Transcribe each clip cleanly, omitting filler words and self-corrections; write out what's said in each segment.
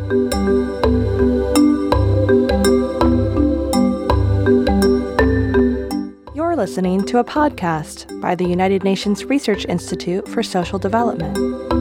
You're listening to a podcast by the United Nations Research Institute for Social Development.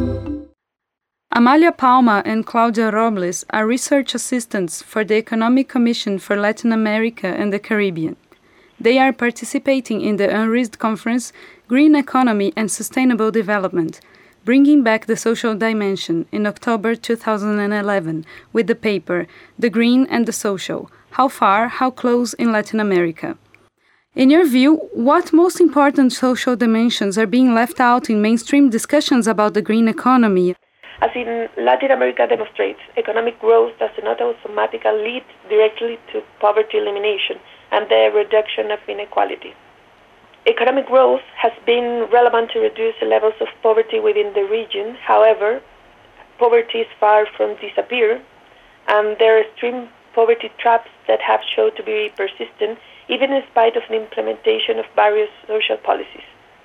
Amalia Palma and Claudia Robles are research assistants for the Economic Commission for Latin America and the Caribbean. They are participating in the UNRISD conference Green Economy and Sustainable Development, Bringing Back the Social Dimension in October 2011 with the paper The Green and the Social, How Far, How Close in Latin America. In your view, what most important social dimensions are being left out in mainstream discussions about the green economy? As in Latin America demonstrates, economic growth does not automatically lead directly to poverty elimination and the reduction of inequality. Economic growth has been relevant to reduce the levels of poverty within the region. However, poverty is far from disappear, and there are extreme poverty traps that have shown to be persistent even in spite of the implementation of various social policies.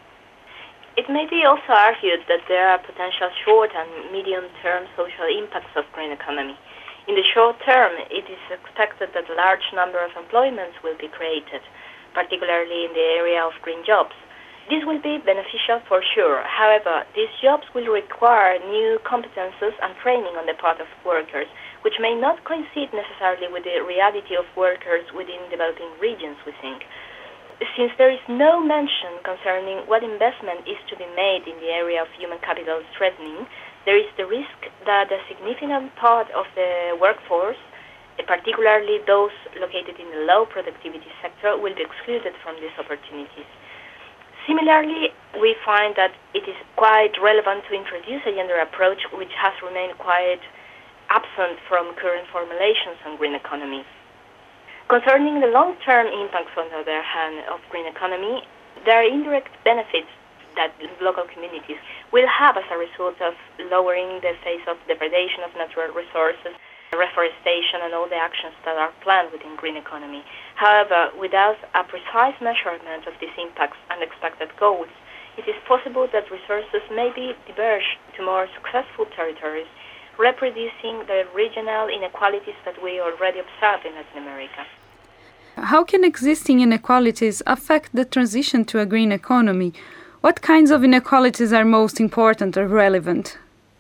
It may be also argued that there are potential short and medium-term social impacts of green economy. In the short term, it is expected that a large number of employments will be created, particularly in the area of green jobs. This will be beneficial for sure. However, these jobs will require new competences and training on the part of workers, which may not coincide necessarily with the reality of workers within developing regions, we think. Since there is no mention concerning what investment is to be made in the area of human capital strengthening, there is the risk that a significant part of the workforce, particularly those located in the low productivity sector, will be excluded from these opportunities. Similarly, we find that it is quite relevant to introduce a gender approach which has remained quite absent from current formulations on green economy. Concerning the long-term impacts, on the other hand, of green economy, there are indirect benefits that local communities will have as a result of lowering the phase of degradation of natural resources, reforestation, and all the actions that are planned within green economy. However, without a precise measurement of these impacts and expected goals, it is possible that resources may be diverged to more successful territories, reproducing the regional inequalities that we already observe in Latin America. How can existing inequalities affect the transition to a green economy? What kinds of inequalities are most important or relevant?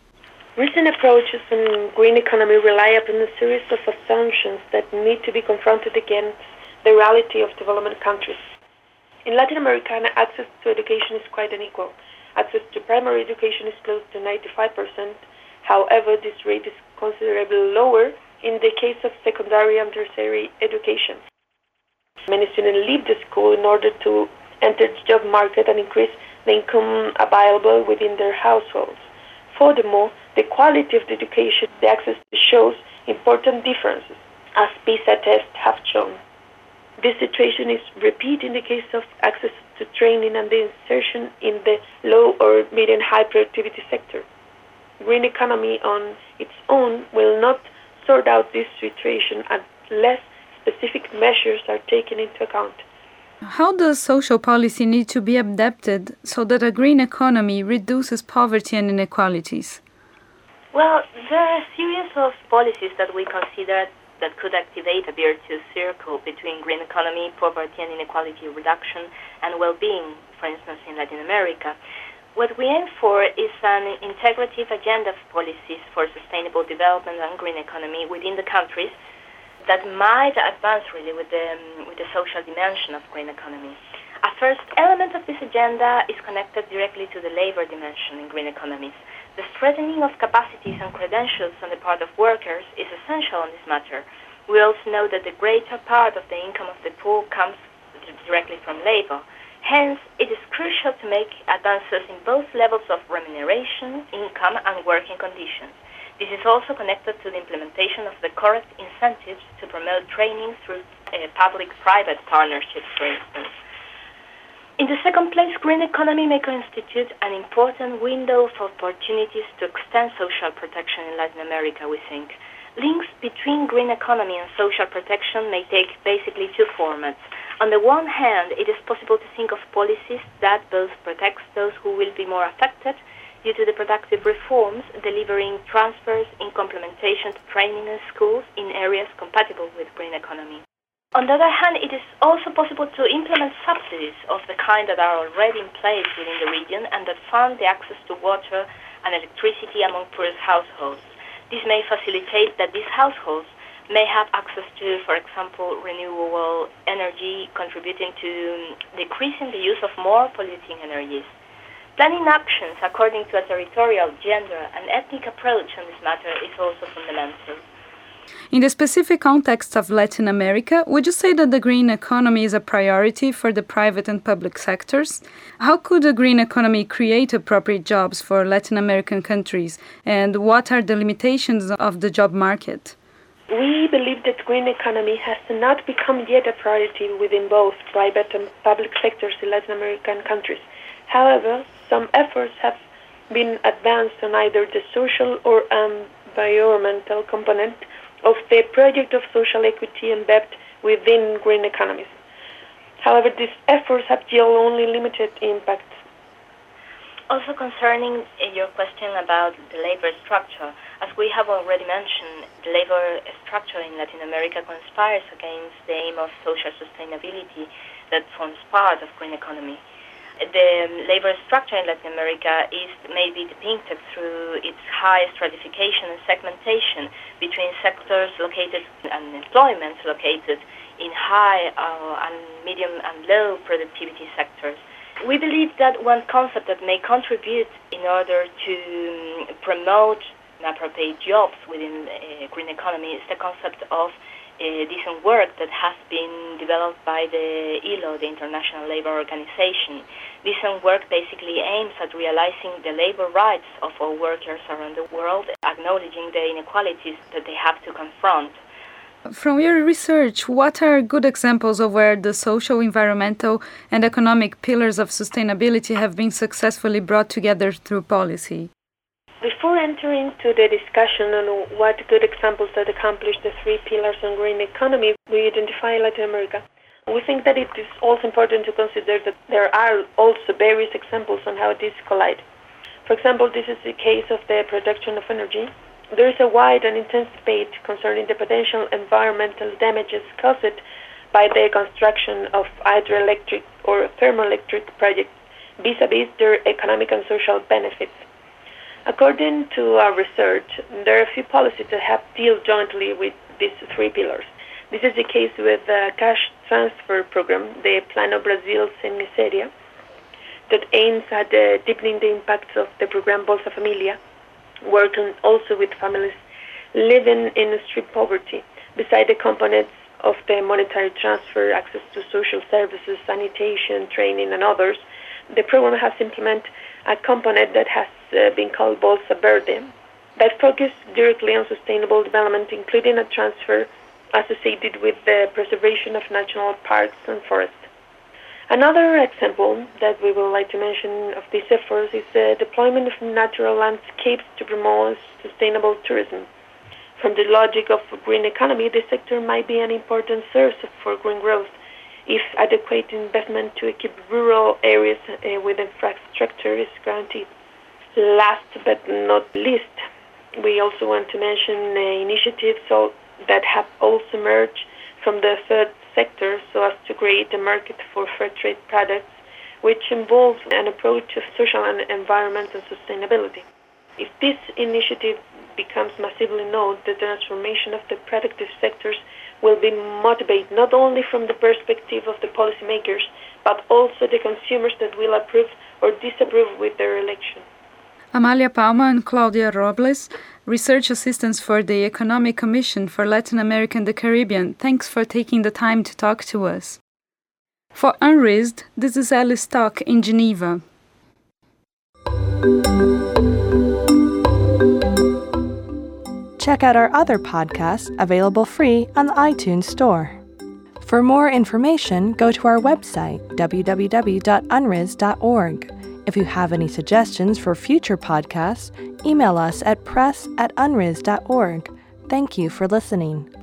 Recent approaches in green economy rely upon a series of assumptions that need to be confronted against the reality of development countries. In Latin America, access to education is quite unequal. Access to primary education is close to 95%. However, this rate is considerably lower in the case of secondary and tertiary education. Many students leave the school in order to enter the job market and increase the income available within their households. Furthermore, the quality of the education, the access shows important differences, as PISA tests have shown. This situation is repeated in the case of access to training and the insertion in the low or medium high productivity sector. Green economy on its own will not sort out this situation unless specific measures are taken into account. How does social policy need to be adapted so that a green economy reduces poverty and inequalities? Well, there are a series of policies that we consider that could activate a virtuous circle between green economy, poverty and inequality reduction, and well-being, for instance, in Latin America. What we aim for is an integrative agenda of policies for sustainable development and green economy within the countries that might advance really with the social dimension of green economy. A first element of this agenda is connected directly to the labor dimension in green economies. The strengthening of capacities and credentials on the part of workers is essential on this matter. We also know that the greater part of the income of the poor comes directly from labor. Hence, it is crucial to make advances in both levels of remuneration, income, and working conditions. This is also connected to the implementation of the correct incentives to promote training through public-private partnerships, for instance. In the second place, green economy may constitute an important window of opportunities to extend social protection in Latin America, we think. Links between green economy and social protection may take basically two formats. On the one hand, it is possible to think of policies that both protect those who will be more affected due to the productive reforms, delivering transfers in complementation to training and schools in areas compatible with green economy. On the other hand, it is also possible to implement subsidies of the kind that are already in place within the region and that fund the access to water and electricity among poorest households. This may facilitate that these households may have access to, for example, renewable energy, contributing to decreasing the use of more polluting energies. Planning actions according to a territorial, gender, and ethnic approach on this matter is also fundamental. In the specific context of Latin America, would you say that the green economy is a priority for the private and public sectors? How could a green economy create appropriate jobs for Latin American countries, and what are the limitations of the job market? We believe that green economy has not become yet a priority within both private and public sectors in Latin American countries. However, some efforts have been advanced on either the social or environmental component of the project of social equity embedded within green economies. However, these efforts have yielded only limited impact. Also concerning your question about the labor structure, as we have already mentioned, the labor structure in Latin America conspires against the aim of social sustainability that forms part of green economy. The labor structure in Latin America may be depicted through its high stratification and segmentation between sectors located and employments located in high and medium and low productivity sectors. We believe that one concept that may contribute in order to promote appropriate jobs within green economy is the concept of decent work that has been developed by the ILO, the International Labour Organization. Decent work basically aims at realizing the labor rights of all workers around the world, acknowledging the inequalities that they have to confront. From your research, what are good examples of where the social, environmental, and economic pillars of sustainability have been successfully brought together through policy? Before entering to the discussion on what good examples that accomplish the three pillars on green economy we identify in Latin America, we think that it is also important to consider that there are also various examples on how these collide. For example, this is the case of the production of energy. There is a wide and intense debate concerning the potential environmental damages caused by the construction of hydroelectric or thermoelectric projects vis-a-vis their economic and social benefits. According to our research, there are a few policies that have dealt jointly with these three pillars. This is the case with the cash transfer program, the Plano Brasil Sem Miseria, that aims at deepening the impacts of the program Bolsa Familia, working also with families living in extreme poverty, beside the components of the monetary transfer, access to social services, sanitation, training, and others. The program has implemented a component that has been called Bolsa Verde, that focuses directly on sustainable development, including a transfer associated with the preservation of national parks and forests. Another example that we would like to mention of these efforts is the deployment of natural landscapes to promote sustainable tourism. From the logic of green economy, the sector might be an important source for green growth if adequate investment to equip rural areas with infrastructure is guaranteed. Last but not least, we also want to mention initiatives that have also emerged from the third sector so as to create a market for fair trade products, which involves an approach of social and environmental sustainability. If this initiative becomes massively known, the transformation of the productive sectors will be motivated not only from the perspective of the policymakers, but also the consumers that will approve or disapprove with their election. Amalia Palma and Claudia Robles, Research Assistants for the Economic Commission for Latin America and the Caribbean, thanks for taking the time to talk to us. For Unrisked, this is Alice Stock in Geneva. Check out our other podcasts available free on the iTunes Store. For more information, go to our website, www.unris.org. If you have any suggestions for future podcasts, email us at press@unris.org. Thank you for listening.